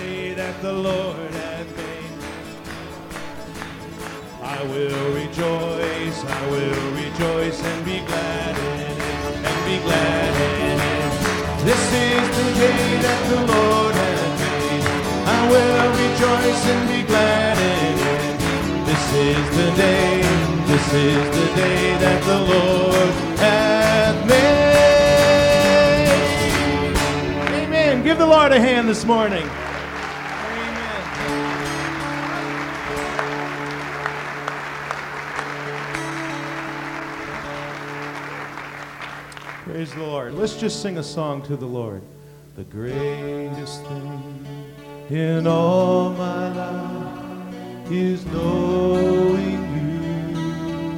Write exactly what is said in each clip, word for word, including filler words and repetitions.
day that the Lord hath made. I will rejoice, I will rejoice and be glad in it, and be glad in it. This is the day that the Lord hath made. I will rejoice and be glad in it. This is the day, this is the day that the Lord hath made. Amen. Give the Lord a hand this morning. Praise the Lord. Let's just sing a song to the Lord. The greatest thing in all my life is knowing you.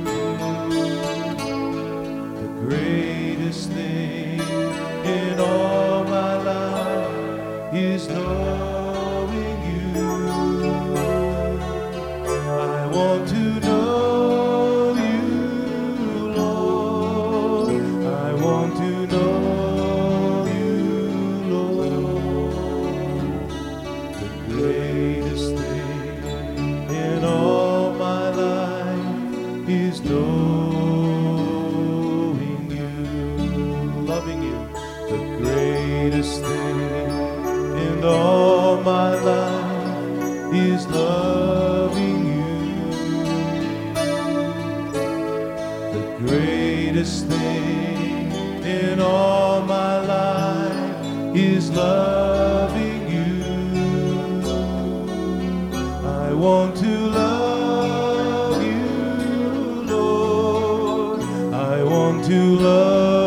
The greatest thing in all my life is knowing you. I want to know all my life is loving you. The greatest thing in all my life is loving you. I want to love you, Lord. I want to love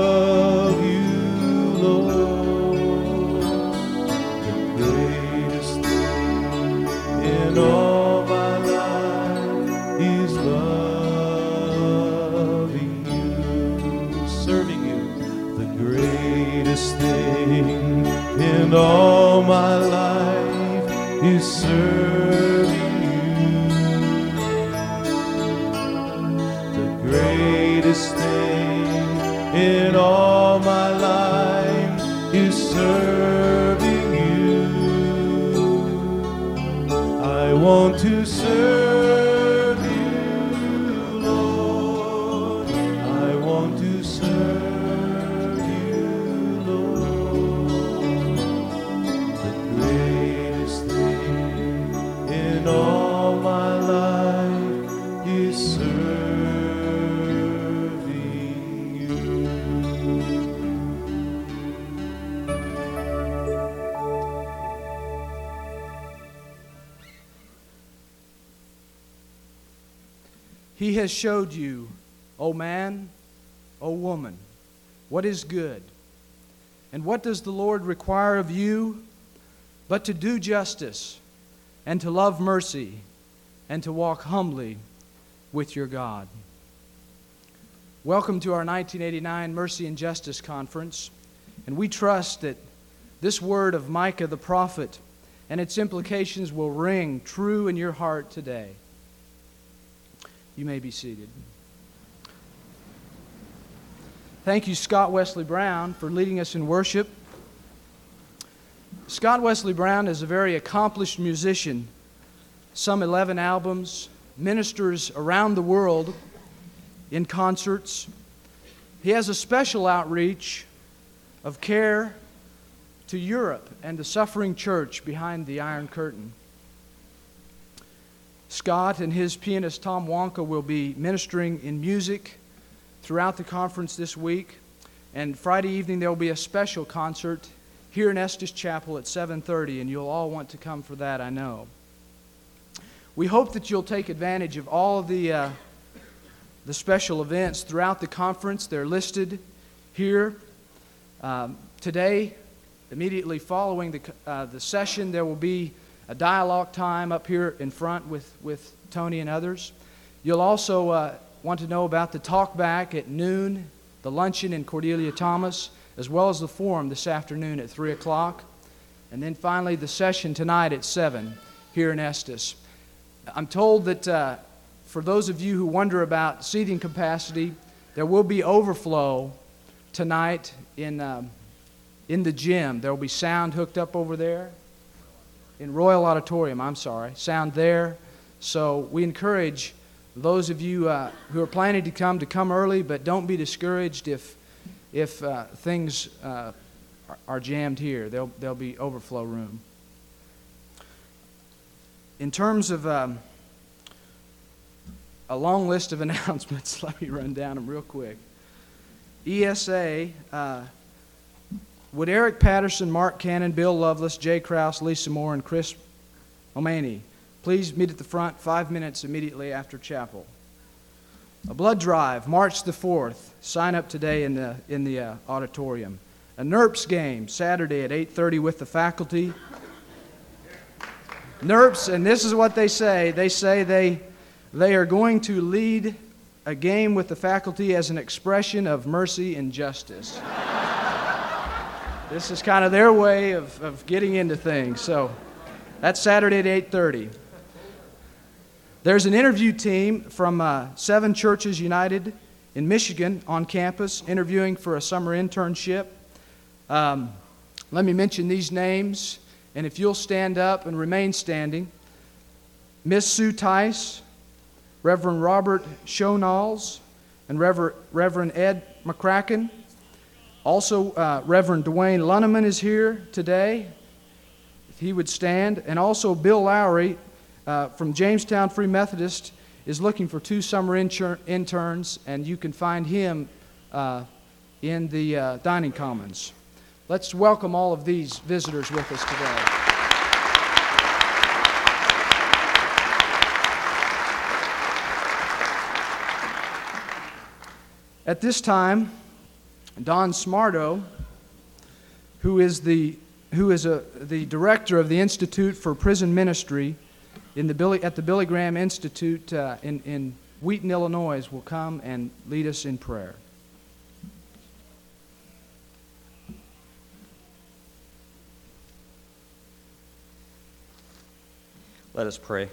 all my life is loving you, serving you. The greatest thing in all my life is serving you. The greatest thing in all my life is serving you. I want to serve you, Lord. I want to serve you, Lord. The greatest thing in all my life is serving you. He has showed you, O man, O woman, what is good. And what does the Lord require of you but to do justice and to love mercy and to walk humbly with your God. Welcome to our nineteen eighty-nine Mercy and Justice Conference, and we trust that this word of Micah the prophet and its implications will ring true in your heart today. You may be seated. Thank you, Scott Wesley Brown, for leading us in worship. Scott Wesley Brown is a very accomplished musician, some eleven albums, ministers around the world in concerts. He has a special outreach of care to Europe and the suffering church behind the Iron Curtain. Scott and his pianist Tom Wonka will be ministering in music throughout the conference this week. And Friday evening there will be a special concert here in Estes Chapel at seven thirty, and you'll all want to come for that, I know. We hope that you'll take advantage of all the, uh, the special events throughout the conference. They're listed here. Um, today, immediately following the, uh, the session, there will be a dialogue time up here in front with, with Tony and others. You'll also uh, want to know about the talk back at noon, the luncheon in Cordelia Thomas, as well as the forum this afternoon at three o'clock. And then finally the session tonight at seven here in Estes. I'm told that uh, for those of you who wonder about seating capacity, there will be overflow tonight in, um, in the gym. There will be sound hooked up over there. in Royal Auditorium, I'm sorry, sound there. So we encourage those of you uh, who are planning to come to come early, but don't be discouraged if if uh, things uh, are, are jammed here. There'll, there'll be overflow room. In terms of um, a long list of announcements, let me run down them real quick. E S A, uh, would Eric Patterson, Mark Cannon, Bill Lovelace, Jay Krause, Lisa Moore, and Chris O'Mani please meet at the front five minutes immediately after chapel. A blood drive, March the fourth. Sign up today in the, in the uh, auditorium. A N E R P S game, Saturday at eight thirty with the faculty. N E R P S, and this is what they say. They say they, they are going to lead a game with the faculty as an expression of mercy and justice. This is kind of their way of, of getting into things. So that's Saturday at eight thirty. There's an interview team from uh, Seven Churches United in Michigan on campus interviewing for a summer internship. Um, let me mention these names, and if you'll stand up and remain standing. Miss Sue Tice, Reverend Robert Shonalls, and Reverend, Reverend Ed McCracken. Also, uh, Reverend Dwayne Lunneman is here today, if he would stand. And also Bill Lowry uh, from Jamestown Free Methodist is looking for two summer inter- interns, and you can find him uh, in the uh, dining commons. Let's welcome all of these visitors with us today. At this time, Don Smarto, who is the who is a, the director of the Institute for Prison Ministry in the Billy, at the Billy Graham Institute uh, in, in Wheaton, Illinois, will come and lead us in prayer. Let us pray.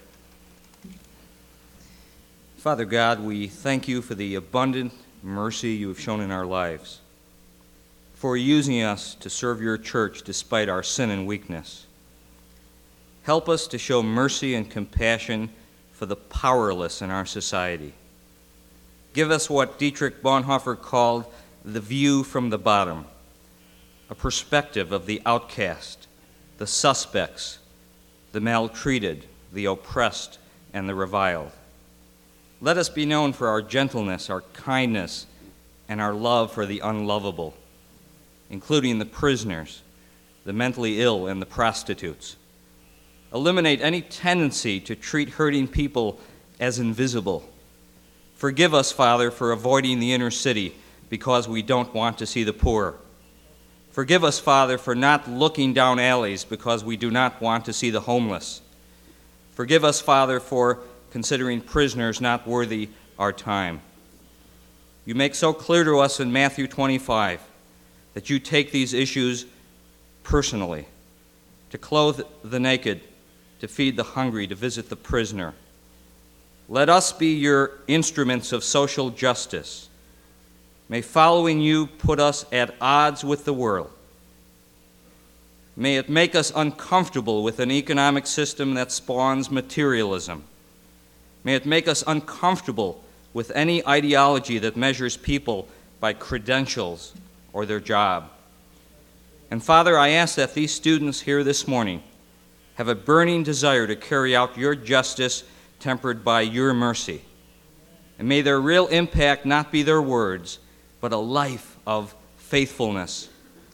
Father God, we thank you for the abundant mercy you have shown in our lives, for using us to serve your church despite our sin and weakness. Help us to show mercy and compassion for the powerless in our society. Give us what Dietrich Bonhoeffer called the view from the bottom, a perspective of the outcast, the suspects, the maltreated, the oppressed, and the reviled. Let us be known for our gentleness, our kindness, and our love for the unlovable, including the prisoners, the mentally ill, and the prostitutes. Eliminate any tendency to treat hurting people as invisible. Forgive us, Father, for avoiding the inner city because we don't want to see the poor. Forgive us, Father, for not looking down alleys because we do not want to see the homeless. Forgive us, Father, for considering prisoners not worthy our time. You make so clear to us in Matthew twenty-five that you take these issues personally, to clothe the naked, to feed the hungry, to visit the prisoner. Let us be your instruments of social justice. May following you put us at odds with the world. May it make us uncomfortable with an economic system that spawns materialism. May it make us uncomfortable with any ideology that measures people by credentials or their job. And Father, I ask that these students here this morning have a burning desire to carry out your justice tempered by your mercy. And may their real impact not be their words, but a life of faithfulness.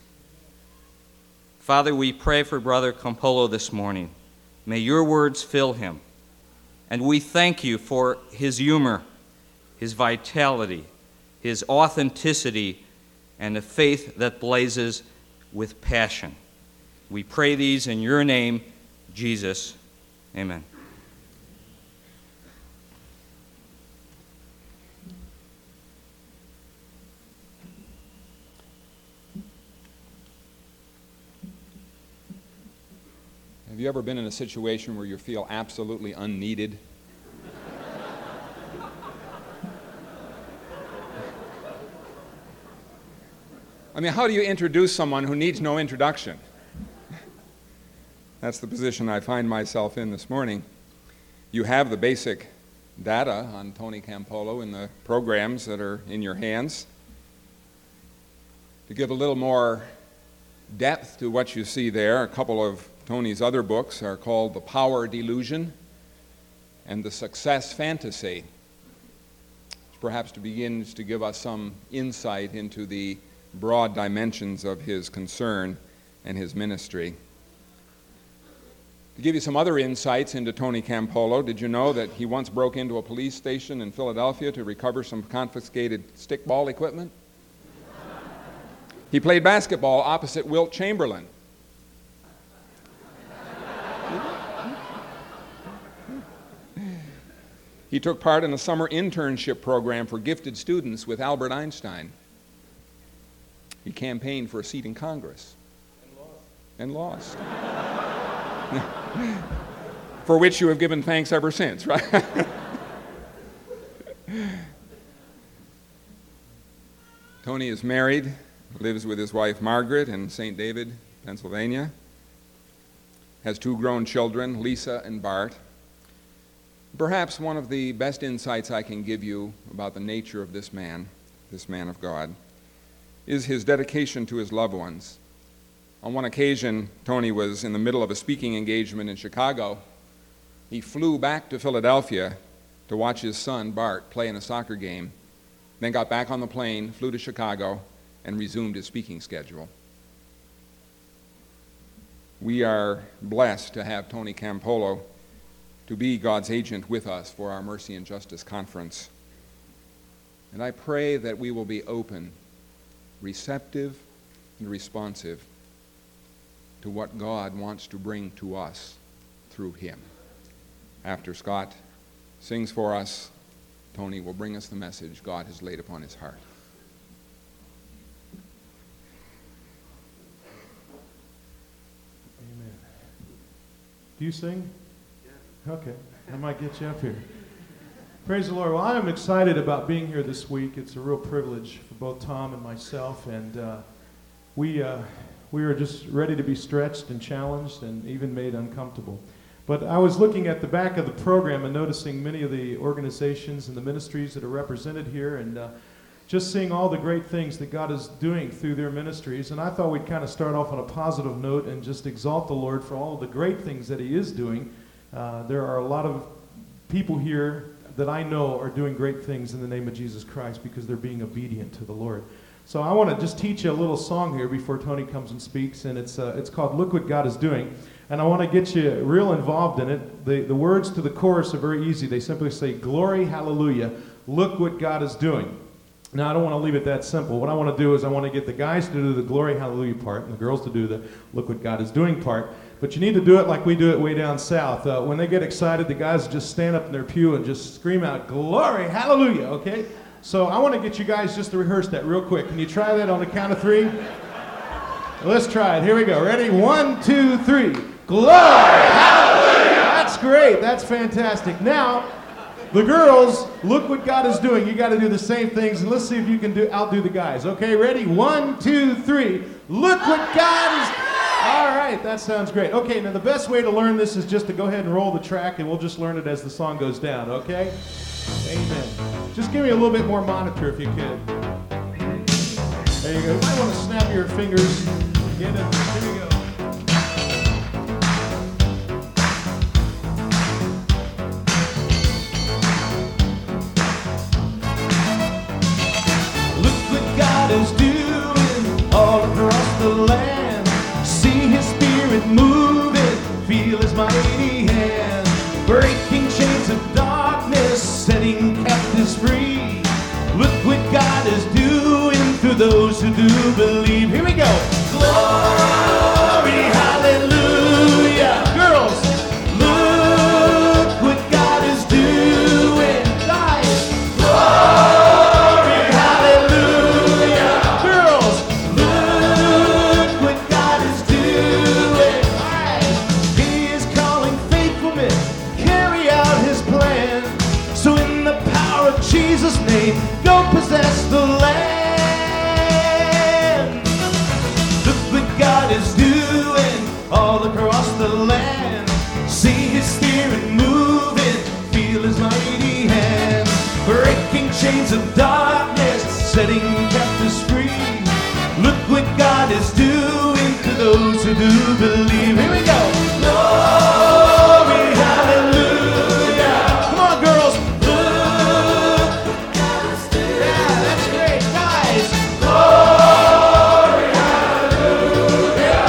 Father, we pray for Brother Campolo this morning. May your words fill him. And we thank you for his humor, his vitality, his authenticity, and a faith that blazes with passion. We pray these in your name, Jesus. Amen. Have you ever been in a situation where you feel absolutely unneeded? I mean, how do you introduce someone who needs no introduction? That's the position I find myself in this morning. You have the basic data on Tony Campolo in the programs that are in your hands. To give a little more depth to what you see there, a couple of Tony's other books are called The Power Delusion and The Success Fantasy, which perhaps begins to give us some insight into the broad dimensions of his concern and his ministry. To give you some other insights into Tony Campolo, did you know that he once broke into a police station in Philadelphia to recover some confiscated stickball equipment? He played basketball opposite Wilt Chamberlain. He took part in a summer internship program for gifted students with Albert Einstein. He campaigned for a seat in Congress. And lost. And lost. For which you have given thanks ever since, right? Tony is married, lives with his wife Margaret in Saint David, Pennsylvania. Has two grown children, Lisa and Bart. Perhaps one of the best insights I can give you about the nature of this man, this man of God, is his dedication to his loved ones. On one occasion, Tony was in the middle of a speaking engagement in Chicago. He flew back to Philadelphia to watch his son, Bart, play in a soccer game, then got back on the plane, flew to Chicago, and resumed his speaking schedule. We are blessed to have Tony Campolo to be God's agent with us for our Mercy and Justice Conference. And I pray that we will be open, receptive, and responsive to what God wants to bring to us through him. After Scott sings for us, Tony will bring us the message God has laid upon his heart. Amen. Do you sing? Yeah. Okay. I might get you up here. Praise the Lord. Well, I am excited about being here this week. It's a real privilege for both Tom and myself, and uh, we uh, we are just ready to be stretched and challenged and even made uncomfortable. But I was looking at the back of the program and noticing many of the organizations and the ministries that are represented here, and uh, just seeing all the great things that God is doing through their ministries. And I thought we'd kind of start off on a positive note and just exalt the Lord for all of the great things that he is doing. Uh, there are a lot of people here that I know are doing great things in the name of Jesus Christ because they're being obedient to the Lord. So I want to just teach you a little song here before Tony comes and speaks, and it's uh, it's called Look What God Is Doing. And I want to get you real involved in it. The, the words to the chorus are very easy. They simply say, glory, hallelujah, look what God is doing. Now, I don't want to leave it that simple. What I want to do is I want to get the guys to do the glory, hallelujah part and the girls to do the look what God is doing part. But you need to do it like we do it way down south. Uh, when they get excited, the guys just stand up in their pew and just scream out, glory, hallelujah, okay? So I want to get you guys just to rehearse that real quick. Can you try that on the count of three? Let's try it. Here we go. Ready? One, two, three. Glory, hallelujah. That's great. That's fantastic. Now, the girls, look what God is doing. You got to do the same things, and let's see if you can do outdo the guys. Okay, ready? One, two, three. Look what God is. All right, that sounds great. Okay, now the best way to learn this is just to go ahead and roll the track, and we'll just learn it as the song goes down. Okay? Amen. Just give me a little bit more monitor if you could. There you go. You might want to snap your fingers. Get it. Here we go. Is doing all across the land. See his spirit moving, feel his mighty hand, breaking chains of darkness, setting captives free. Look what God is doing through those who do believe. Here we go. Glory, hallelujah. Girls, look what God is doing. Guys, glory. Jesus' name, go possess the land. do believe. Here we go. Glory, hallelujah. Come on, girls. Look, yeah, that's great, guys. Glory, hallelujah.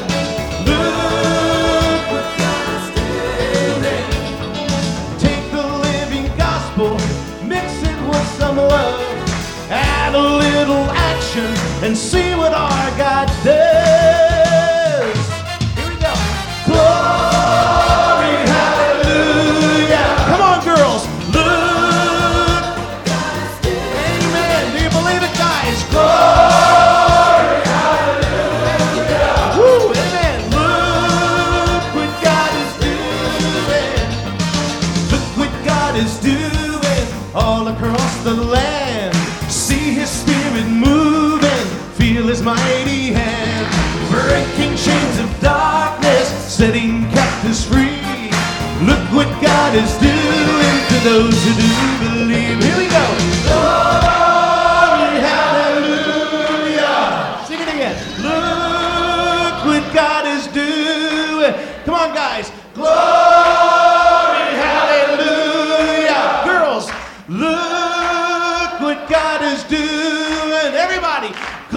Look what God is doing. Take the living gospel, mix it with some love, add a little action, and see what our God does. Here we go. Glory, hallelujah. Come on, girls. Look. Amen. Do you believe it, guys? Glory, hallelujah. Woo, amen. Look what God is doing. Look what God is doing all across the land. See His Spirit moving, feel His mighty hand, breaking chains of darkness, setting captives free. Look what God is doing to those who do believe. Here we go. Glory, hallelujah. Sing it again. Look what God is doing. Come on, guys. Glory, hallelujah. Girls, look what God is doing. Everybody,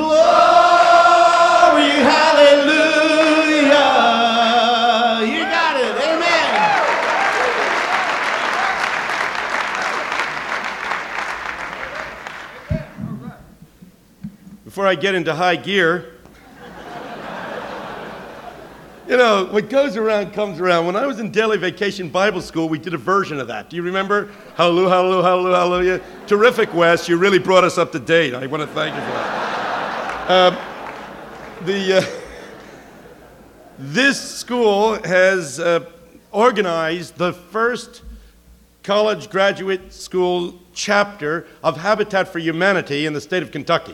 glory, hallelujah. You got it. Amen. Before I get into high gear, you know, what goes around comes around. When I was in Daily Vacation Bible School, we did a version of that. Do you remember? Hallelujah, hallelujah, hallelujah, hallelujah. Terrific, Wes. You really brought us up to date. I want to thank you for that. Uh, the, uh, this school has uh, organized the first college graduate school chapter of Habitat for Humanity in the state of Kentucky.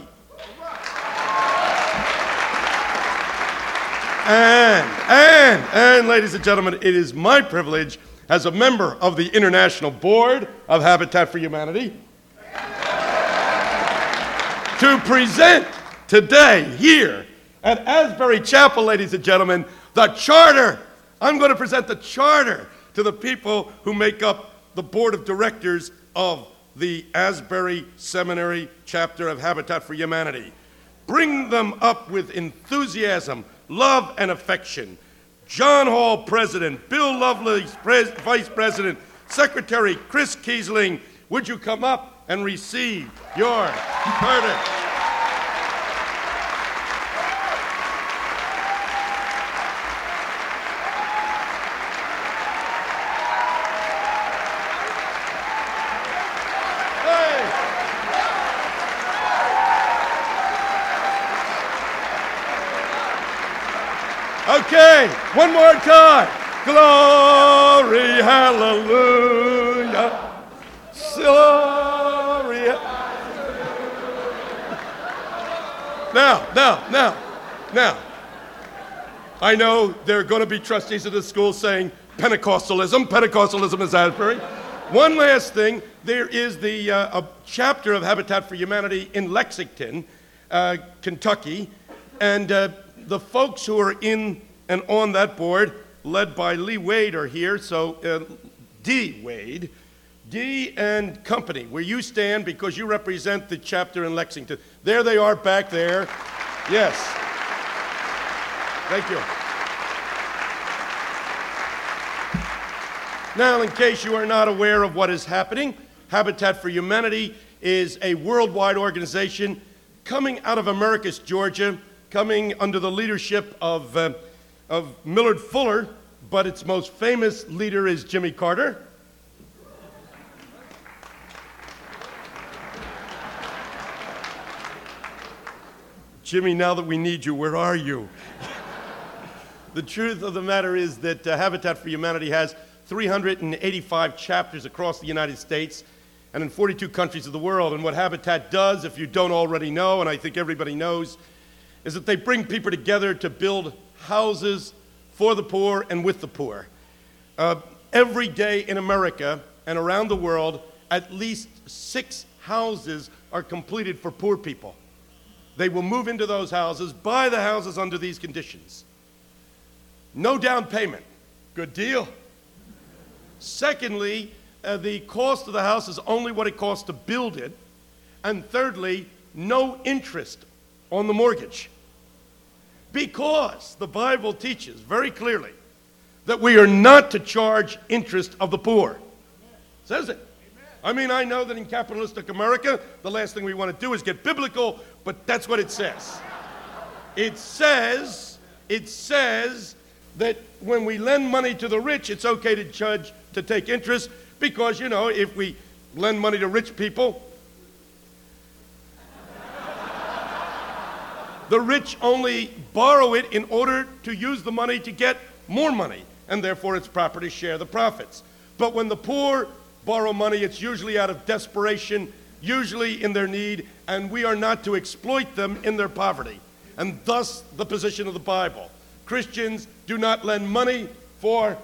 And, and, and, ladies and gentlemen, it is my privilege as a member of the International Board of Habitat for Humanity to present today here at Asbury Chapel, ladies and gentlemen, the charter. I'm going to present the charter to the people who make up the board of directors of the Asbury Seminary chapter of Habitat for Humanity. Bring them up with enthusiasm, love, and affection. John Hall, President. Bill Lovelace, Pres- Vice President. Secretary Chris Kiesling, would you come up and receive your charter? Okay, one more time. Glory, hallelujah. Glory. Now, now, now, now. I know there are going to be trustees of the school saying Pentecostalism. Pentecostalism is Asbury. One last thing. There is the uh, a chapter of Habitat for Humanity in Lexington, uh, Kentucky, and uh, the folks who are in and on that board, led by Lee Wade, are here. So, uh, D. Wade, D and company, where you stand because you represent the chapter in Lexington. There they are back there. Yes. Thank you. Now, in case you are not aware of what is happening, Habitat for Humanity is a worldwide organization coming out of Americus, Georgia, coming under the leadership of, uh, of Millard Fuller, but its most famous leader is Jimmy Carter. Jimmy, now that we need you, where are you? The truth of the matter is that uh, Habitat for Humanity has three hundred eighty-five chapters across the United States and in forty-two countries of the world. And what Habitat does, if you don't already know, and I think everybody knows, is that they bring people together to build houses for the poor and with the poor. Uh, every day in America and around the world, at least six houses are completed for poor people. They will move into those houses, buy the houses under these conditions. no down payment. Good deal. Secondly, uh, the cost of the house is only what it costs to build it. And thirdly, no interest on the mortgage. Because the Bible teaches very clearly that we are not to charge interest of the poor. It says it. I mean, I know that in capitalistic America, the last thing we want to do is get biblical, but that's what it says. It says, it says that when we lend money to the rich, it's okay to judge, to take interest, because, you know, if we lend money to rich people, the rich only borrow it in order to use the money to get more money, and therefore it's proper to share the profits. But when the poor borrow money, it's usually out of desperation, usually in their need, and we are not to exploit them in their poverty. And thus the position of the Bible. Christians do not lend money for,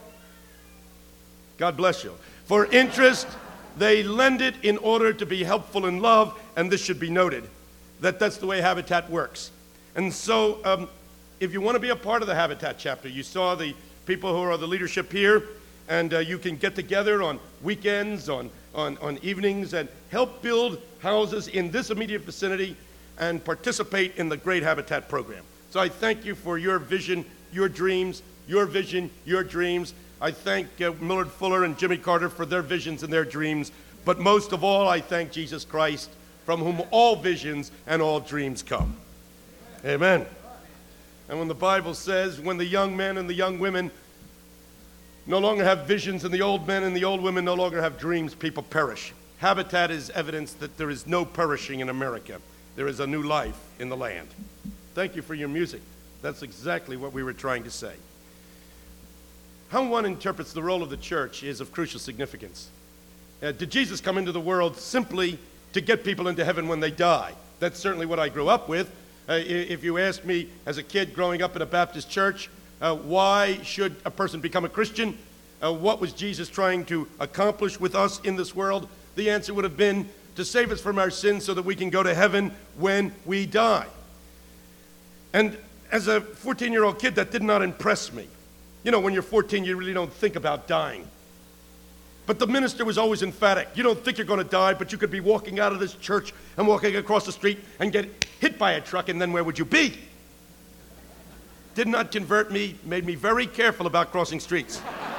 God bless you, for interest. They lend it in order to be helpful in love, and this should be noted, that that's the way Habitat works. And so um, if you want to be a part of the Habitat chapter, you saw the people who are the leadership here, and uh, you can get together on weekends, on, on, on evenings, and help build houses in this immediate vicinity and participate in the Great Habitat program. So I thank you for your vision, your dreams, your vision, your dreams. I thank uh, Millard Fuller and Jimmy Carter for their visions and their dreams. But most of all, I thank Jesus Christ, from whom all visions and all dreams come. Amen. And when the Bible says, when the young men and the young women no longer have visions and the old men and the old women no longer have dreams, people perish. Habitat is evidence that there is no perishing in America. There is a new life in the land. Thank you for your music. That's exactly what we were trying to say. How one interprets the role of the church is of crucial significance. Uh, did Jesus come into the world simply to get people into heaven when they die? That's certainly what I grew up with. Uh, if you asked me as a kid growing up in a Baptist church, uh, why should a person become a Christian? Uh, what was Jesus trying to accomplish with us in this world? The answer would have been to save us from our sins so that we can go to heaven when we die. And as a fourteen-year-old kid, that did not impress me. You know, when you're fourteen, you really don't think about dying. But the minister was always emphatic. You don't think you're going to die, but you could be walking out of this church and walking across the street and get hit by a truck, and then where would you be? Did not convert me, made me very careful about crossing streets.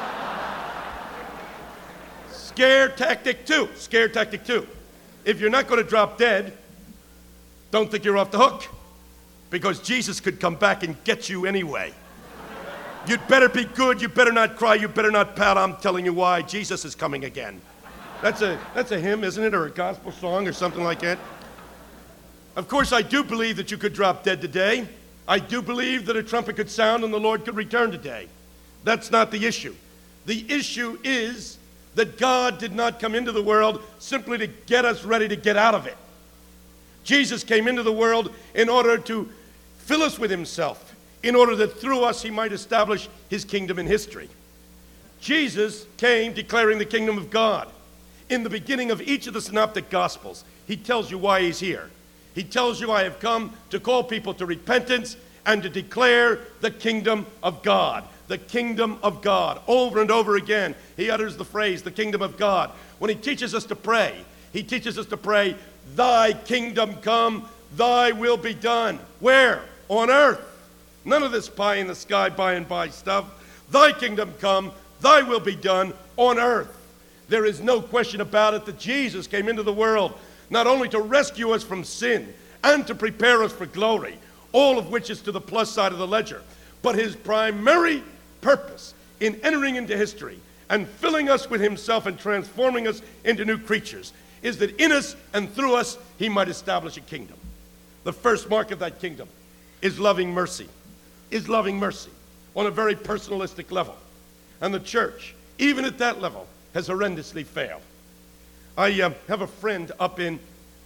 Scare tactic two, scare tactic two. If you're not going to drop dead, don't think you're off the hook, because Jesus could come back and get you anyway. You'd better be good, you better not cry, you better not pout. I'm telling you why. Jesus is coming again. That's a, that's a hymn, isn't it? Or a gospel song or something like that. Of course, I do believe that you could drop dead today. I do believe that a trumpet could sound and the Lord could return today. That's not the issue. The issue is that God did not come into the world simply to get us ready to get out of it. Jesus came into the world in order to fill us with himself, in order that through us he might establish his kingdom in history. Jesus came declaring the kingdom of God. In the beginning of each of the synoptic gospels, he tells you why he's here. He tells you, I have come to call people to repentance and to declare the kingdom of God. The kingdom of God. Over and over again, he utters the phrase, the kingdom of God. When he teaches us to pray, he teaches us to pray, thy kingdom come, thy will be done. Where? On earth. None of this pie in the sky, by and by stuff. Thy kingdom come, thy will be done on earth. There is no question about it that Jesus came into the world not only to rescue us from sin and to prepare us for glory, all of which is to the plus side of the ledger, but his primary purpose in entering into history and filling us with himself and transforming us into new creatures is that in us and through us he might establish a kingdom. The first mark of that kingdom is loving mercy. Is loving mercy on a very personalistic level. And the church, even at that level, has horrendously failed. I uh, have a friend up in,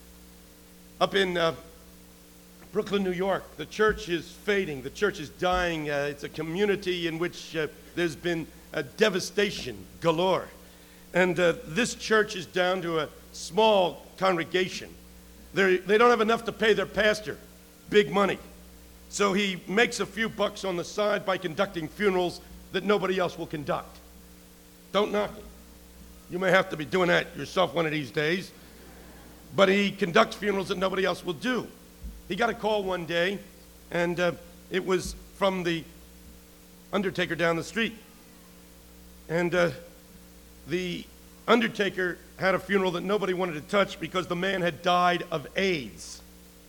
up in uh, Brooklyn, New York. The church is fading. The church is dying. Uh, it's a community in which uh, there's been a devastation galore. And uh, this church is down to a small congregation. They're, they don't have enough to pay their pastor big money. So he makes a few bucks on the side by conducting funerals that nobody else will conduct. Don't knock it. You may have to be doing that yourself one of these days. But he conducts funerals that nobody else will do. He got a call one day, and uh, it was from the undertaker down the street. And uh, the undertaker had a funeral that nobody wanted to touch because the man had died of AIDS.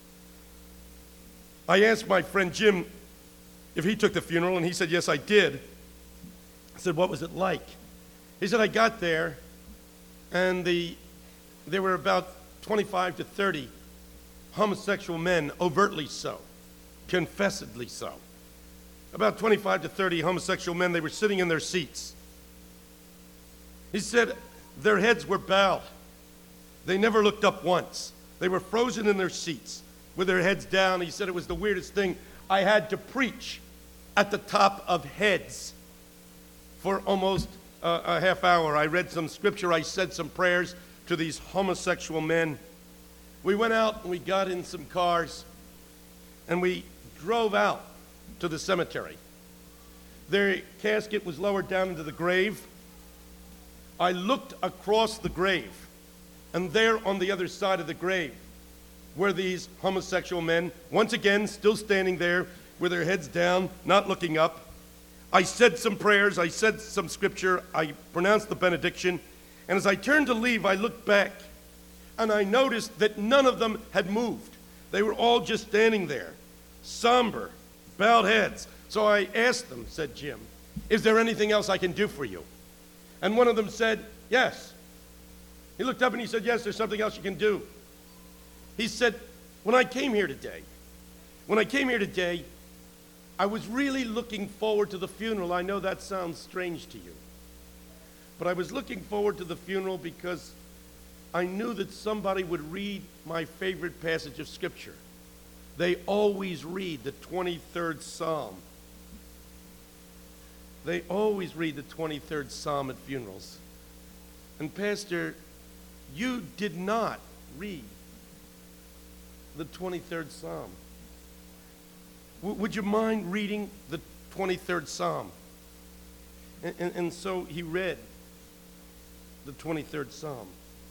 I asked my friend Jim if he took the funeral, and he said, yes, I did. I said, what was it like? He said, I got there, and the there were about twenty-five to thirty homosexual men, overtly so, confessedly so. About twenty-five to thirty homosexual men, they were sitting in their seats. He said their heads were bowed. They never looked up once. They were frozen in their seats with their heads down. He said it was the weirdest thing. I had to preach at the top of heads for almost uh, a half hour. I read some scripture. I said some prayers to these homosexual men. We went out and we got in some cars and we drove out to the cemetery. Their casket was lowered down into the grave. I looked across the grave, and there on the other side of the grave were these homosexual men, once again still standing there with their heads down, not looking up. I said some prayers, I said some scripture, I pronounced the benediction, and as I turned to leave, I looked back, and I noticed that none of them had moved. They were all just standing there, somber, bowed heads. So I asked them, said Jim, is there anything else I can do for you? And one of them said, yes. He looked up and he said, yes, there's something else you can do. He said, when I came here today, when I came here today, I was really looking forward to the funeral. I know that sounds strange to you. But I was looking forward to the funeral because I knew that somebody would read my favorite passage of Scripture. They always read the twenty-third Psalm. They always read the twenty-third Psalm at funerals. And Pastor, you did not read the twenty-third Psalm. W- would you mind reading the twenty-third Psalm? And, and, and so he read the twenty-third Psalm.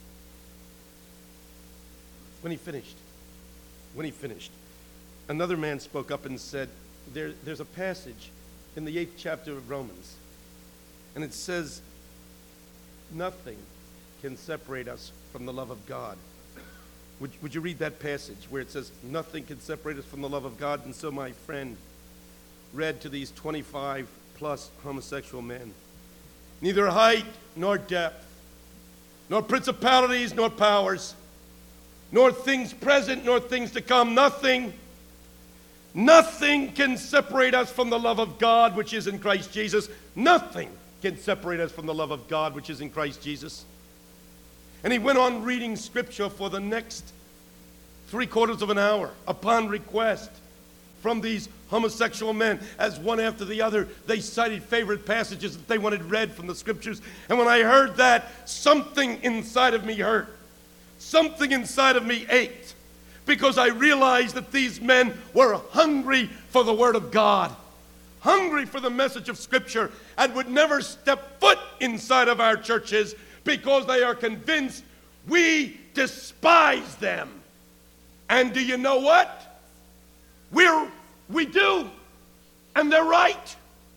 When he finished, when he finished, another man spoke up and said, there, there's a passage in the eighth chapter of Romans, and it says, nothing can separate us from the love of God. Would, would you read that passage where it says, nothing can separate us from the love of God? And so my friend read to these twenty-five plus homosexual men, neither height nor depth, nor principalities nor powers, nor things present nor things to come, nothing Nothing can separate us from the love of God which is in Christ Jesus. Nothing can separate us from the love of God which is in Christ Jesus. And he went on reading scripture for the next three quarters of an hour upon request from these homosexual men. As one after the other, they cited favorite passages that they wanted read from the scriptures. And when I heard that, something inside of me hurt. Something inside of me ached. Because I realized that these men were hungry for the Word of God, hungry for the message of Scripture, and would never step foot inside of our churches because they are convinced we despise them. And do you know what? We're, we do, and they're right.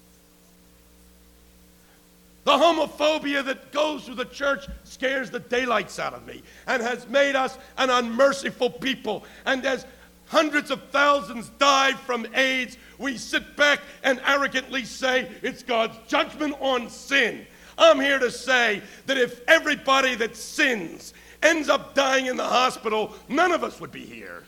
The homophobia that goes through the church scares the daylights out of me and has made us an unmerciful people. And as hundreds of thousands die from AIDS, we sit back and arrogantly say it's God's judgment on sin. I'm here to say that if everybody that sins ends up dying in the hospital, none of us would be here.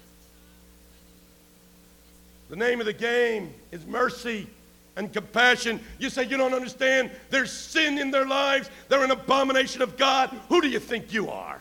The name of the game is mercy and compassion. You say you don't understand. There's sin in their lives. They're an abomination of God. Who do you think you are?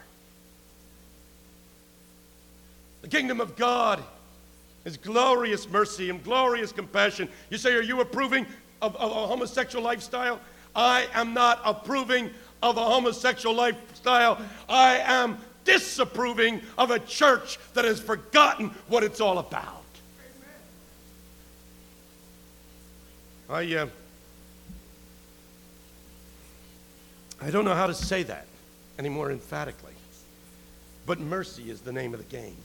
The kingdom of God is glorious mercy and glorious compassion. You say, are you approving of, of a homosexual lifestyle? I am not approving of a homosexual lifestyle. I am disapproving of a church that has forgotten what it's all about. I, uh, I don't know how to say that any more emphatically, but mercy is the name of the game.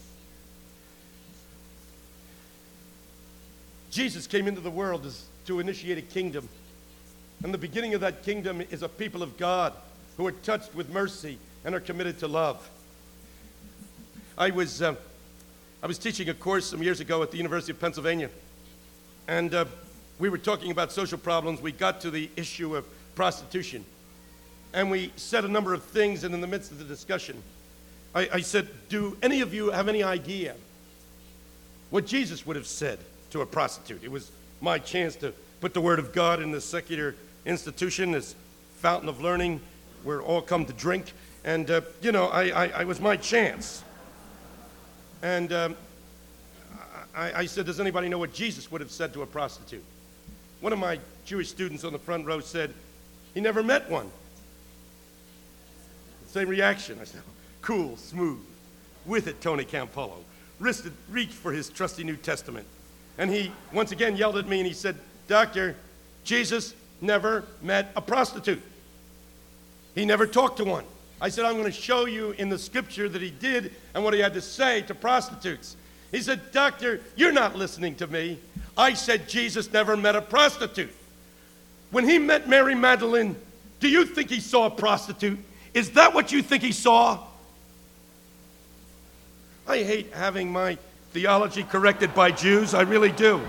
Jesus came into the world as, to initiate a kingdom, and the beginning of that kingdom is a people of God who are touched with mercy and are committed to love. I was, uh, I was teaching a course some years ago at the University of Pennsylvania, and uh, we were talking about social problems. We got to the issue of prostitution, and we said a number of things, and in the midst of the discussion, I, I said, do any of you have any idea what Jesus would have said to a prostitute? It was my chance to put the Word of God in this secular institution, this fountain of learning where all come to drink, and, uh, you know, I, I, I was my chance. And um, I, I said, does anybody know what Jesus would have said to a prostitute? One of my Jewish students on the front row said, he never met one. Same reaction. I said, cool, smooth. With it, Tony Campolo. Wristed, reached for his trusty New Testament. And he once again yelled at me and he said, Doctor, Jesus never met a prostitute. He never talked to one. I said, I'm going to show you in the scripture that he did and what he had to say to prostitutes. He said, Doctor, you're not listening to me. I said Jesus never met a prostitute. When he met Mary Magdalene, do you think he saw a prostitute? Is that what you think he saw? I hate having my theology corrected by Jews. I really do.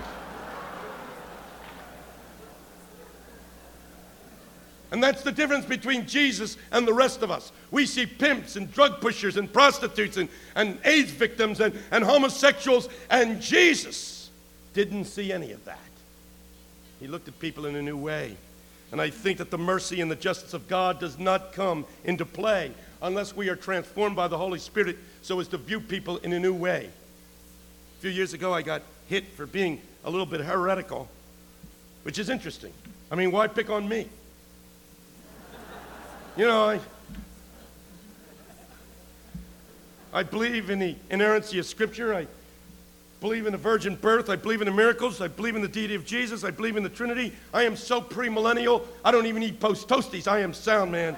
And that's the difference between Jesus and the rest of us. We see pimps and drug pushers and prostitutes and, and AIDS victims and, and homosexuals, and Jesus didn't see any of that. He looked at people in a new way. And I think that the mercy and the justice of God does not come into play unless we are transformed by the Holy Spirit so as to view people in a new way. A few years ago, I got hit for being a little bit heretical, which is interesting. I mean, why pick on me? You know, I, I believe in the inerrancy of Scripture. I believe in the virgin birth. I believe in the miracles. I believe in the deity of Jesus. I believe in the Trinity. I am so premillennial, I don't even eat post toasties. I am sound, man.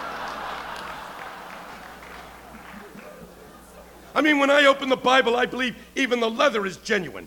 I mean, when I open the Bible, I believe even the leather is genuine.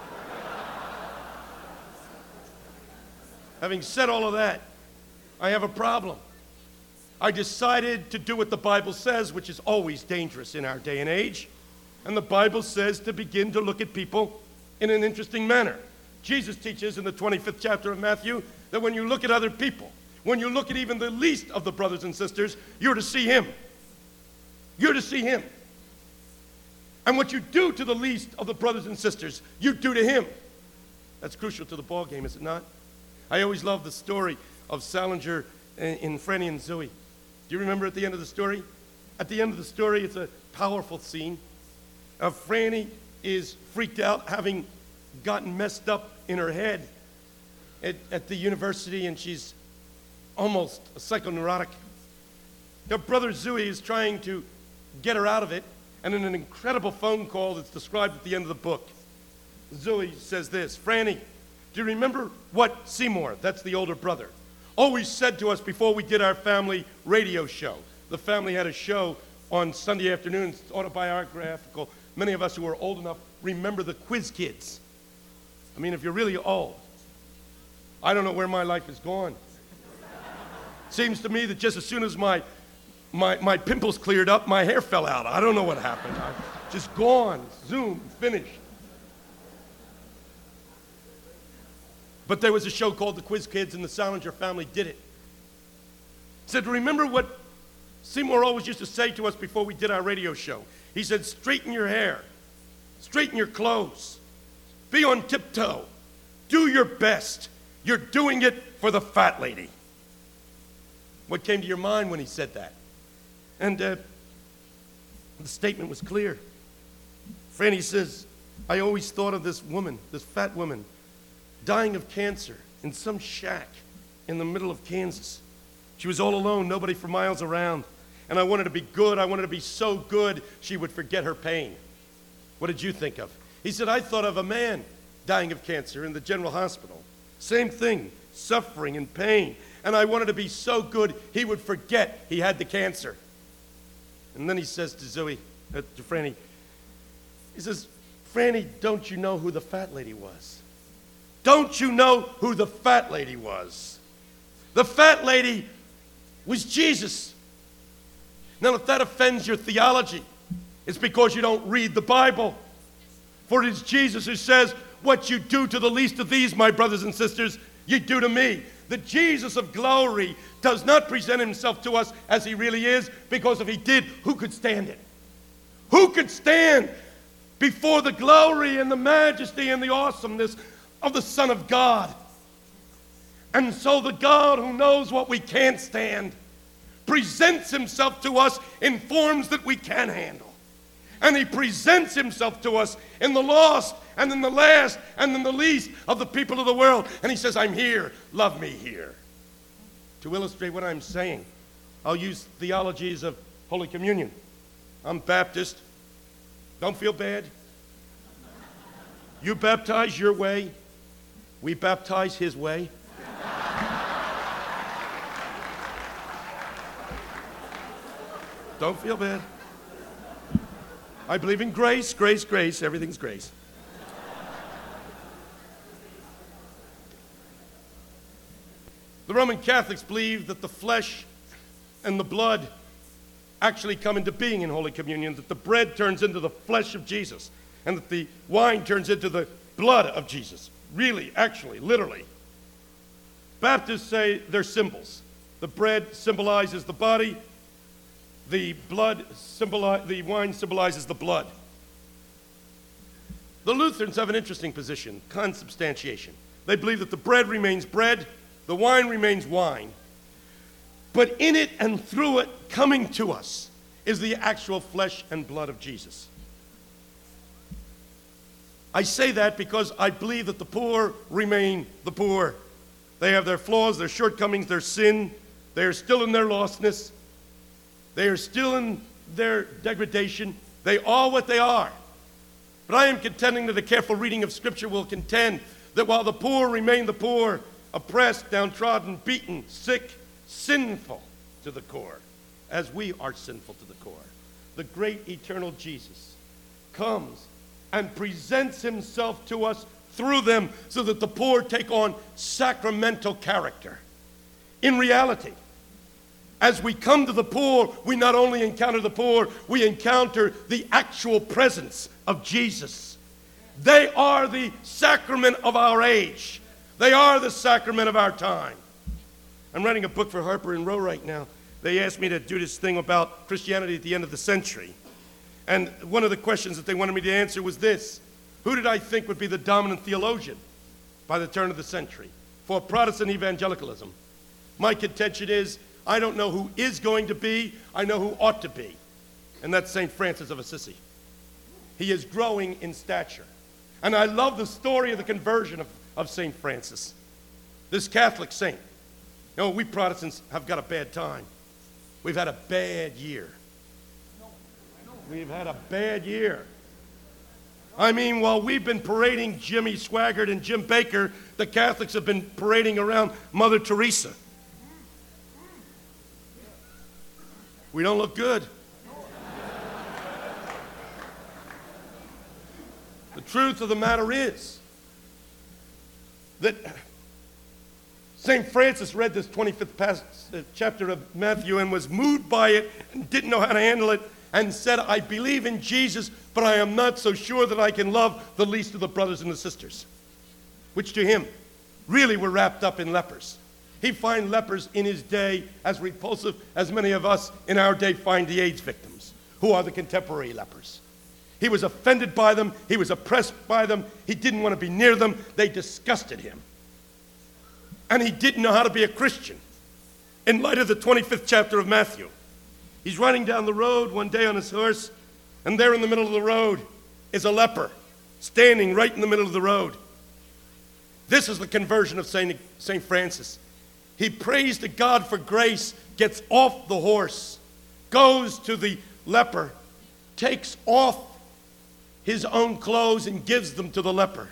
Having said all of that, I have a problem. I decided to do what the Bible says, which is always dangerous in our day and age. And the Bible says to begin to look at people in an interesting manner. Jesus teaches in the twenty-fifth chapter of Matthew that when you look at other people, when you look at even the least of the brothers and sisters, you're to see him. You're to see him. And what you do to the least of the brothers and sisters, you do to him. That's crucial to the ball game, is it not? I always love the story of Salinger in Franny and Zooey. Do you remember at the end of the story? At the end of the story, it's a powerful scene. Uh, Franny is freaked out, having gotten messed up in her head at, at the university, and she's almost a psychoneurotic. Her brother Zooey is trying to get her out of it, and in an incredible phone call that's described at the end of the book, Zooey says this, Franny, do you remember what Seymour, that's the older brother, always said to us before we did our family radio show? The family had a show on Sunday afternoons, autobiographical. Many of us who are old enough remember the Quiz Kids. I mean, if you're really old, I don't know where my life has gone. Seems to me that just as soon as my, my, my pimples cleared up, my hair fell out. I don't know what happened. I, just gone, zoom, finished. But there was a show called The Quiz Kids, and the Salinger family did it. Said, remember what Seymour always used to say to us before we did our radio show? He said, straighten your hair, straighten your clothes, be on tiptoe, do your best. You're doing it for the fat lady. What came to your mind when he said that? And uh, the statement was clear. Franny says, I always thought of this woman, this fat woman, dying of cancer in some shack in the middle of Kansas. She was all alone, nobody for miles around. And I wanted to be good. I wanted to be so good she would forget her pain. What did you think of? He said, I thought of a man dying of cancer in the general hospital. Same thing, suffering and pain. And I wanted to be so good he would forget he had the cancer. And then he says to Zoe, uh, to Franny, he says, Franny, don't you know who the fat lady was? Don't you know who the fat lady was? The fat lady was Jesus. Now, if that offends your theology, it's because you don't read the Bible. For it is Jesus who says, what you do to the least of these, my brothers and sisters, you do to me. The Jesus of glory does not present himself to us as he really is, because if he did, who could stand it? Who could stand before the glory and the majesty and the awesomeness of the Son of God? And so the God who knows what we can't stand presents himself to us in forms that we can handle. And he presents himself to us in the lost and in the last and in the least of the people of the world. And he says, I'm here, love me here. To illustrate what I'm saying, I'll use theologies of Holy Communion. I'm Baptist. Don't feel bad. You baptize your way. We baptize his way. Don't feel bad. I believe in grace, grace, grace. Everything's grace. The Roman Catholics believe that the flesh and the blood actually come into being in Holy Communion, that the bread turns into the flesh of Jesus, and that the wine turns into the blood of Jesus. Really, actually, literally. Baptists say they're symbols. The bread symbolizes the body. The blood symboli- the wine symbolizes the blood. The Lutherans have an interesting position, consubstantiation. They believe that the bread remains bread, the wine remains wine. But in it and through it, coming to us, is the actual flesh and blood of Jesus. I say that because I believe that the poor remain the poor. They have their flaws, their shortcomings, their sin. They are still in their lostness. They are still in their degradation. They are what they are. But I am contending that a careful reading of Scripture will contend that while the poor remain the poor, oppressed, downtrodden, beaten, sick, sinful to the core, as we are sinful to the core, the great eternal Jesus comes and presents himself to us through them so that the poor take on sacramental character. In reality, as we come to the poor, we not only encounter the poor, we encounter the actual presence of Jesus. They are the sacrament of our age. They are the sacrament of our time. I'm writing a book for Harper and Row right now. They asked me to do this thing about Christianity at the end of the century. And one of the questions that they wanted me to answer was this: who did I think would be the dominant theologian by the turn of the century for Protestant evangelicalism? My contention is, I don't know who is going to be, I know who ought to be. And that's Saint Francis of Assisi. He is growing in stature. And I love the story of the conversion of, of Saint Francis, this Catholic saint. You know, we Protestants have got a bad time. We've had a bad year. We've had a bad year. I mean, while we've been parading Jimmy Swaggart and Jim Baker, the Catholics have been parading around Mother Teresa. We don't look good. The truth of the matter is that Saint Francis read this twenty-fifth passage, chapter of Matthew and was moved by it and didn't know how to handle it and said, I believe in Jesus, but I am not so sure that I can love the least of the brothers and the sisters, which to him really were wrapped up in lepers. He finds lepers in his day as repulsive as many of us in our day find the AIDS victims, who are the contemporary lepers. He was offended by them. He was oppressed by them. He didn't want to be near them. They disgusted him. And he didn't know how to be a Christian in light of the twenty-fifth chapter of Matthew. He's riding down the road one day on his horse, and there in the middle of the road is a leper standing right in the middle of the road. This is the conversion of Saint Saint Francis. He prays to God for grace, gets off the horse, goes to the leper, takes off his own clothes and gives them to the leper.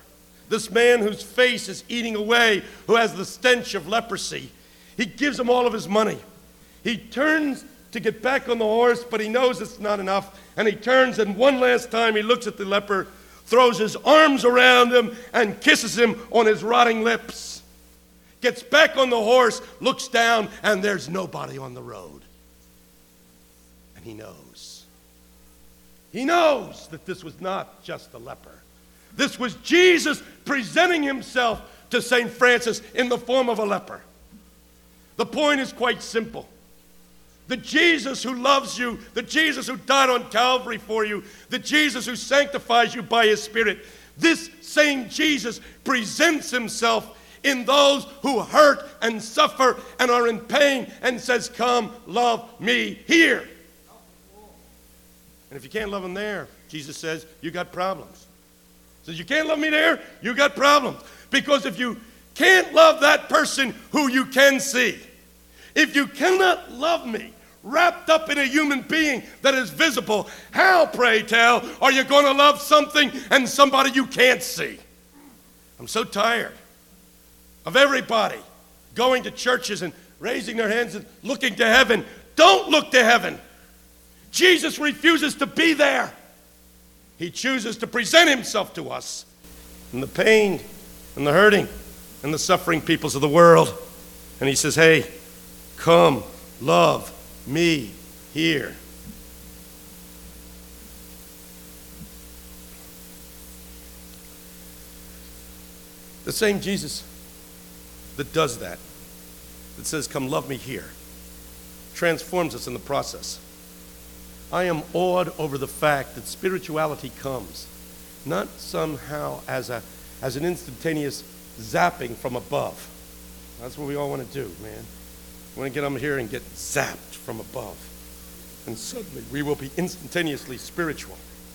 this man whose face is eating away, who has the stench of leprosy. He gives him all of his money. He turns to get back on the horse, but he knows it's not enough. And he turns, and one last time he looks at the leper, throws his arms around him, and kisses him on his rotting lips. Gets back on the horse, looks down, and there's nobody on the road. And he knows. He knows that this was not just a leper. This was Jesus presenting himself to Saint Francis in the form of a leper. The point is quite simple. The Jesus who loves you, the Jesus who died on Calvary for you, the Jesus who sanctifies you by his Spirit, this same Jesus presents himself in those who hurt and suffer and are in pain and says, come, love me here. And if you can't love him there, Jesus says, you got problems. He says, you can't love me there, you got problems. Because if you can't love that person who you can see, if you cannot love me wrapped up in a human being that is visible, how, pray tell, are you going to love something and somebody you can't see? I'm so tired of everybody going to churches and raising their hands and looking to heaven. Don't look to heaven. Jesus refuses to be there. He chooses to present himself to us in the pain and the hurting and the suffering peoples of the world. And he says, hey, come, love me here. The same Jesus that does that, that says, come love me here, transforms us in the process. I am awed over the fact that spirituality comes not somehow as a as an instantaneous zapping from above. That's what we all want to do, man. We want to get up here and get zapped from above. And suddenly we will be instantaneously spiritual.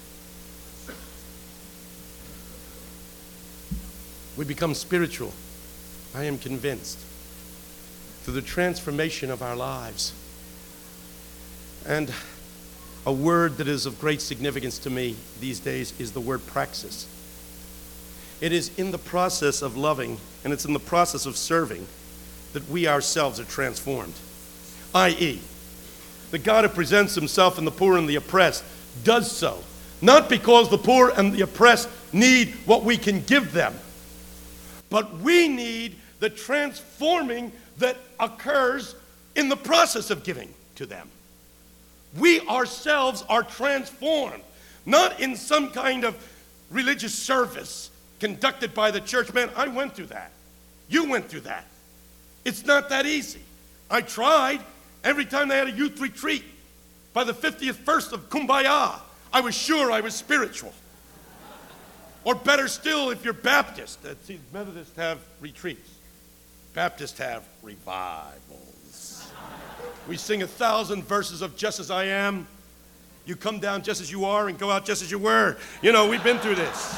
We become spiritual, I am convinced, through the transformation of our lives. And a word that is of great significance to me these days is the word praxis. It is in the process of loving, and it's in the process of serving, that we ourselves are transformed. that is, the God who presents himself in the poor and the oppressed does so, not because the poor and the oppressed need what we can give them, but we need the transforming that occurs in the process of giving to them. We ourselves are transformed, not in some kind of religious service conducted by the church. Man, I went through that. You went through that. It's not that easy. I tried. Every time they had a youth retreat, by the fiftieth verse of Kumbaya, I was sure I was spiritual. Or better still, if you're Baptist. See, Methodists have retreats. Baptists have revivals. We sing a thousand verses of Just As I Am. You come down just as you are and go out just as you were. You know, we've been through this.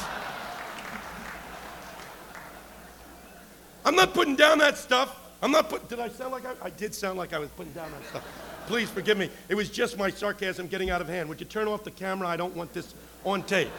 I'm not putting down that stuff. I'm not putting, did I sound like I, I did sound like I was putting down that stuff. Please forgive me. It was just my sarcasm getting out of hand. Would you turn off the camera? I don't want this on tape.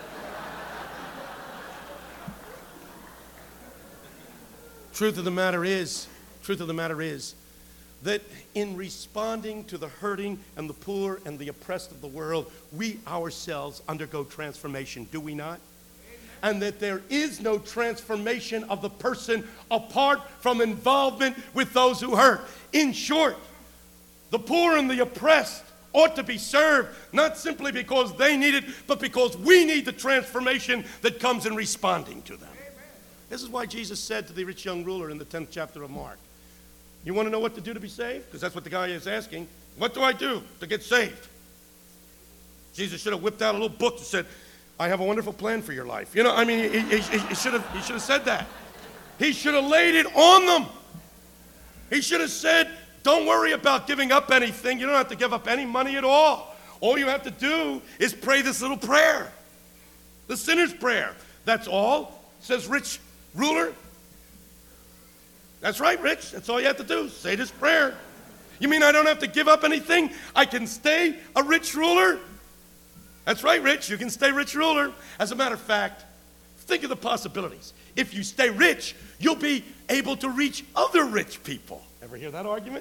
Truth of the matter is, truth of the matter is, that in responding to the hurting and the poor and the oppressed of the world, we ourselves undergo transformation, do we not? And that there is no transformation of the person apart from involvement with those who hurt. In short, the poor and the oppressed ought to be served, not simply because they need it, but because we need the transformation that comes in responding to them. Amen. This is why Jesus said to the rich young ruler in the tenth chapter of Mark, you want to know what to do to be saved? Because that's what the guy is asking. What do I do to get saved? Jesus should have whipped out a little book that said, I have a wonderful plan for your life. You know, I mean, he, he, he, should have, he should have said that. He should have laid it on them. He should have said, don't worry about giving up anything. You don't have to give up any money at all. All you have to do is pray this little prayer. The sinner's prayer. That's all. Says rich ruler. That's right, Rich. That's all you have to do. Say this prayer. You mean I don't have to give up anything? I can stay a rich ruler? That's right, Rich. You can stay rich ruler. As a matter of fact, think of the possibilities. if you stay rich, you'll be able to reach other rich people. Ever hear that argument?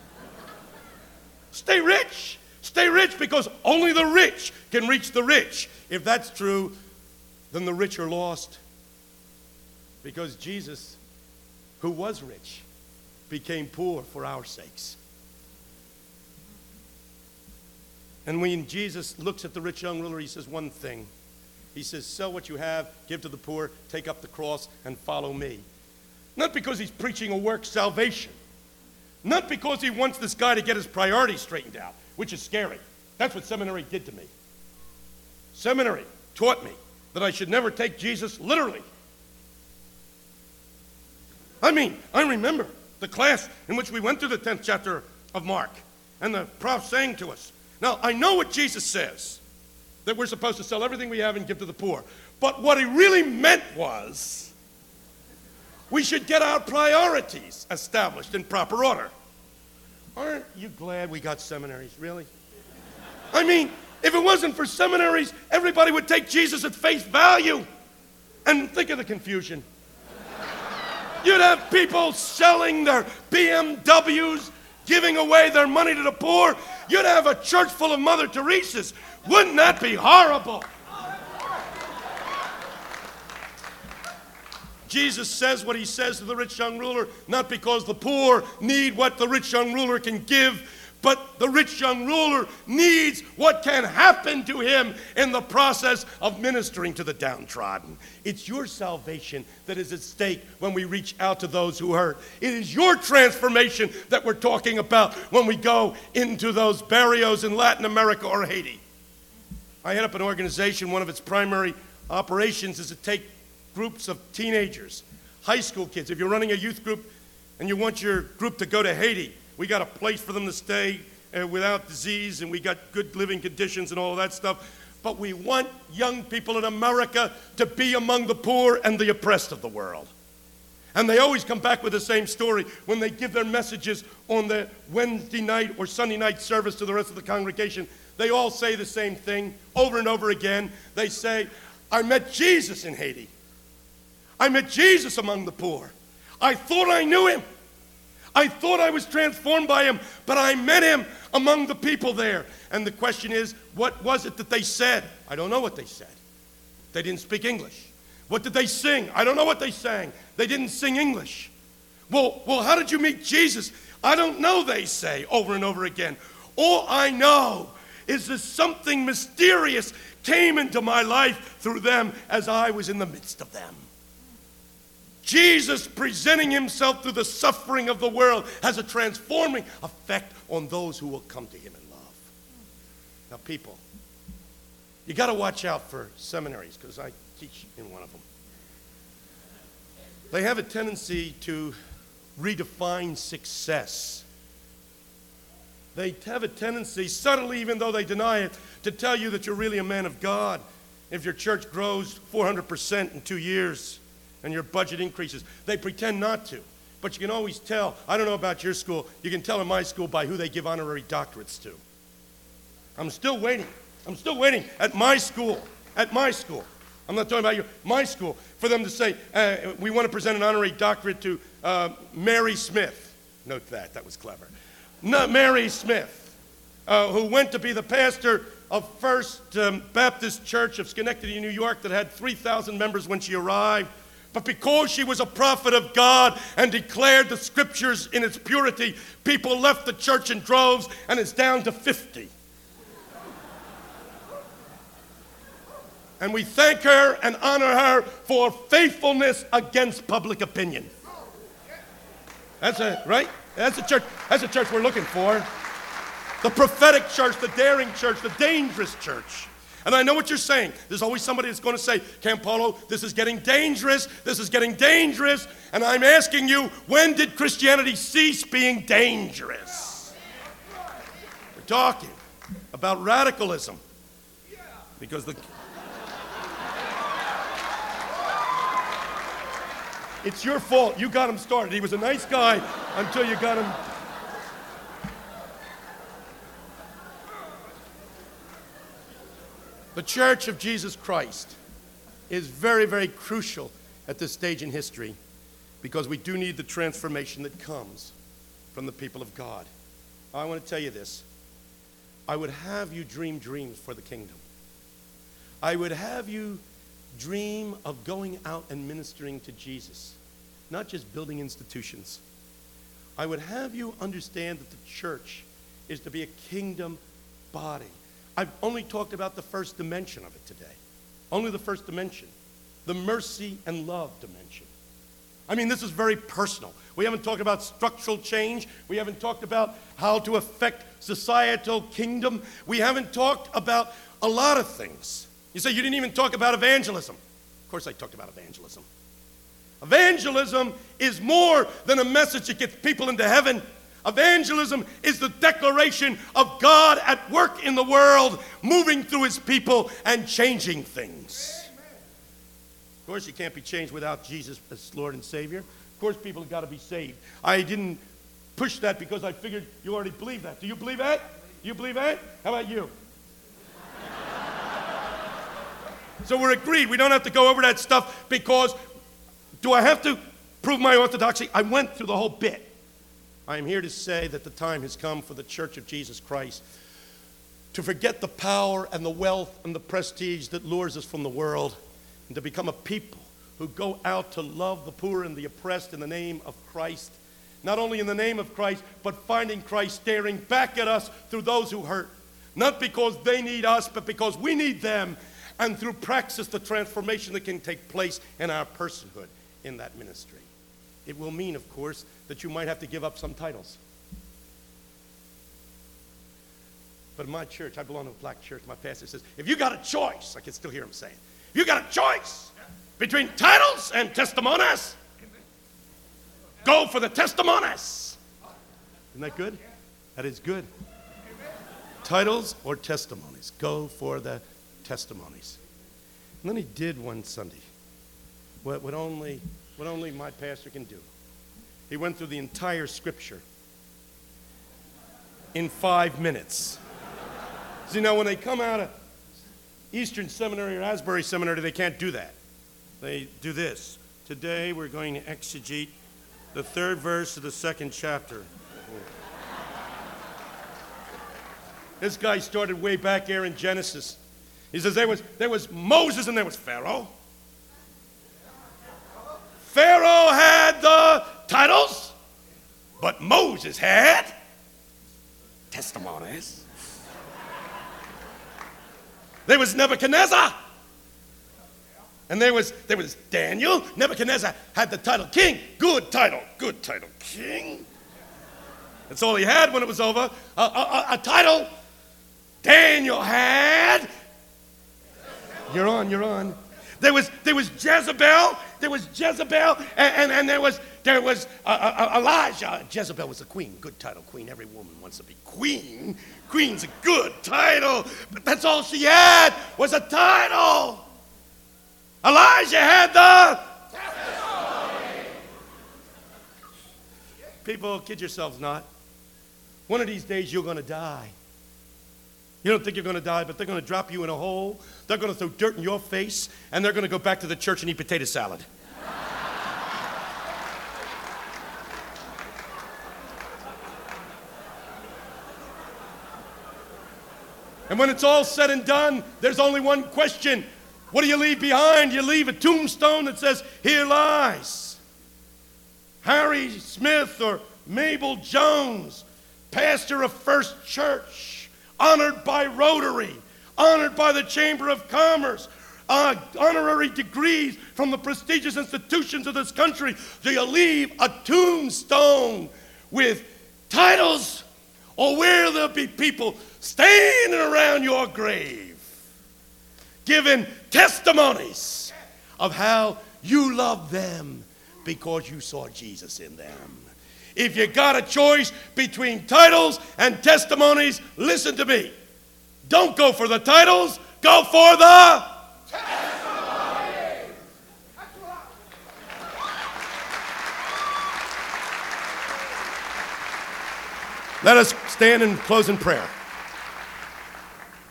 Stay rich. Stay rich because only the rich can reach the rich. If that's true, then the rich are lost. Because Jesus, who was rich, became poor for our sakes. And when Jesus looks at the rich young ruler, he says one thing. He says, sell what you have, give to the poor, take up the cross, and follow me. Not because he's preaching a work salvation. Not because he wants this guy to get his priorities straightened out, which is scary. That's what seminary did to me. Seminary taught me that I should never take Jesus literally. I mean, I remember the class in which we went through the tenth chapter of Mark, and the prof saying to us, now, I know what Jesus says, that we're supposed to sell everything we have and give to the poor. But what he really meant was, we should get our priorities established in proper order. Aren't you glad we got seminaries, really? I mean, if it wasn't for seminaries, everybody would take Jesus at face value. And think of the confusion. You'd have people selling their B M Ws, giving away their money to the poor. You'd have a church full of Mother Teresa's. Wouldn't that be horrible? Jesus says what he says to the rich young ruler, not because the poor need what the rich young ruler can give, but the rich young ruler needs what can happen to him in the process of ministering to the downtrodden. It's your salvation that is at stake when we reach out to those who hurt. It is your transformation that we're talking about when we go into those barrios in Latin America or Haiti. I head up an organization. One of its primary operations is to take groups of teenagers, high school kids. If you're running a youth group and you want your group to go to Haiti, we got a place for them to stay uh, without disease, and we got good living conditions and all of that stuff. But we want young people in America to be among the poor and the oppressed of the world. And they always come back with the same story when they give their messages on the Wednesday night or Sunday night service to the rest of the congregation. They all say the same thing over and over again. They say, I met Jesus in Haiti. I met Jesus among the poor. I thought I knew him. I thought I was transformed by him, but I met him among the people there. And the question is, what was it that they said? I don't know what they said. They didn't speak English. What did they sing? I don't know what they sang. They didn't sing English. Well, well, how did you meet Jesus? I don't know, they say over and over again. All I know is that something mysterious came into my life through them as I was in the midst of them. Jesus presenting himself through the suffering of the world has a transforming effect on those who will come to him in love. Now, people, you got to watch out for seminaries, because I teach in one of them. They have a tendency to redefine success. They have a tendency, subtly, even though they deny it, to tell you that you're really a man of God if your church grows four hundred percent in two years. And your budget increases. They pretend not to. But you can always tell. I don't know about your school. You can tell in my school by who they give honorary doctorates to. I'm still waiting. I'm still waiting at my school. At my school. I'm not talking about your, my school. For them to say, uh, we want to present an honorary doctorate to uh, Mary Smith. Note that. That was clever. No, Mary Smith, uh, who went to be the pastor of First um, Baptist Church of Schenectady, New York, that had three thousand members when she arrived. But because she was a prophet of God and declared the scriptures in its purity, people left the church in droves, and it's down to fifty. And we thank her and honor her for faithfulness against public opinion. That's a, right? That's a church, that's a church we're looking for. The prophetic church, the daring church, the dangerous church. And I know what you're saying. There's always somebody that's going to say, Campolo, this is getting dangerous. This is getting dangerous. And I'm asking you, when did Christianity cease being dangerous? We're talking about radicalism. Because the... It's your fault. You got him started. He was a nice guy until you got him... The Church of Jesus Christ is very, very crucial at this stage in history because we do need the transformation that comes from the people of God. I want to tell you this. I would have you dream dreams for the kingdom. I would have you dream of going out and ministering to Jesus, not just building institutions. I would have you understand that the church is to be a kingdom body. I've only talked about the first dimension of it today. Only the first dimension. The mercy and love dimension. I mean, this is very personal. We haven't talked about structural change. We haven't talked about how to affect societal kingdom. We haven't talked about a lot of things. You say you didn't even talk about evangelism. Of course I talked about evangelism. Evangelism is more than a message that gets people into heaven. Evangelism is the declaration of God at work in the world, moving through his people and changing things. Of course, you can't be changed without Jesus as Lord and Savior. Of course, people have got to be saved. I didn't push that because I figured you already believe that. Do you believe that? Do you believe that? How about you? So we're agreed. We don't have to go over that stuff because do I have to prove my orthodoxy? I went through the whole bit. I am here to say that the time has come for the Church of Jesus Christ to forget the power and the wealth and the prestige that lures us from the world and to become a people who go out to love the poor and the oppressed in the name of Christ. Not only in the name of Christ, but finding Christ staring back at us through those who hurt. Not because they need us, but because we need them. And through praxis, the transformation that can take place in our personhood in that ministry. It will mean, of course, that you might have to give up some titles. But in my church, I belong to a black church, my pastor says, if you got a choice, I can still hear him saying, if you got a choice between titles and testimonies, go for the testimonies. Isn't that good? That is good. Titles or testimonies. Go for the testimonies. And then he did one Sunday what, what only what only my pastor can do. He went through the entire scripture in five minutes. So, you know, when they come out of Eastern Seminary or Asbury Seminary, they can't do that. They do this. Today we're going to exegete the third verse of the second chapter. This guy started way back there in Genesis. He says there was, there was Moses and there was Pharaoh. Pharaoh had the titles, but Moses had testimonies. There was Nebuchadnezzar. And there was, there was Daniel. Nebuchadnezzar had the title king. Good title. Good title. King. That's all he had when it was over. A, a, a title. Daniel had. You're on, you're on. There was, there was Jezebel. There was Jezebel. And, and, and there was, there was uh, uh, Elijah. Jezebel was a queen. Good title, queen. Every woman wants to be queen. Queen's a good title. But that's all she had was a title. Elijah had the testimony. People, kid yourselves not. One of these days you're going to die. You don't think you're going to die, but they're going to drop you in a hole. They're going to throw dirt in your face, and they're going to go back to the church and eat potato salad. And when it's all said and done, there's only one question. What do you leave behind? You leave a tombstone that says, here lies Harry Smith or Mabel Jones, pastor of First Church, honored by Rotary, honored by the Chamber of Commerce, uh, honorary degrees from the prestigious institutions of this country. Do you leave a tombstone with titles, or will there be people standing around your grave giving testimonies of how you love them because you saw Jesus in them? If you got a choice between titles and testimonies, listen to me. Don't go for the titles, go for the testimonies. Let us stand and close in prayer.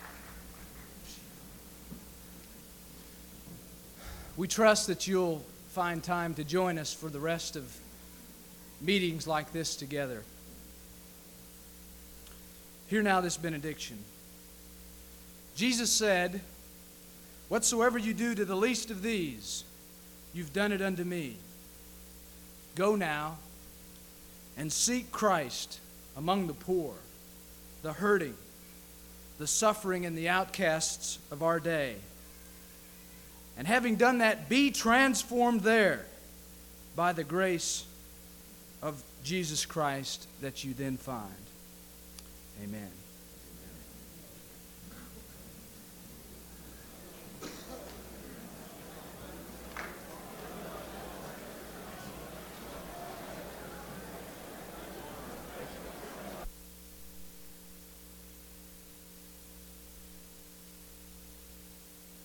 We trust that you'll find time to join us for the rest of meetings like this together. Hear now this benediction. Jesus said, "Whatsoever you do to the least of these, you've done it unto me." Go now and seek Christ among the poor, the hurting, the suffering, and the outcasts of our day. And having done that, be transformed there by the grace of Jesus Christ that you then find. Amen.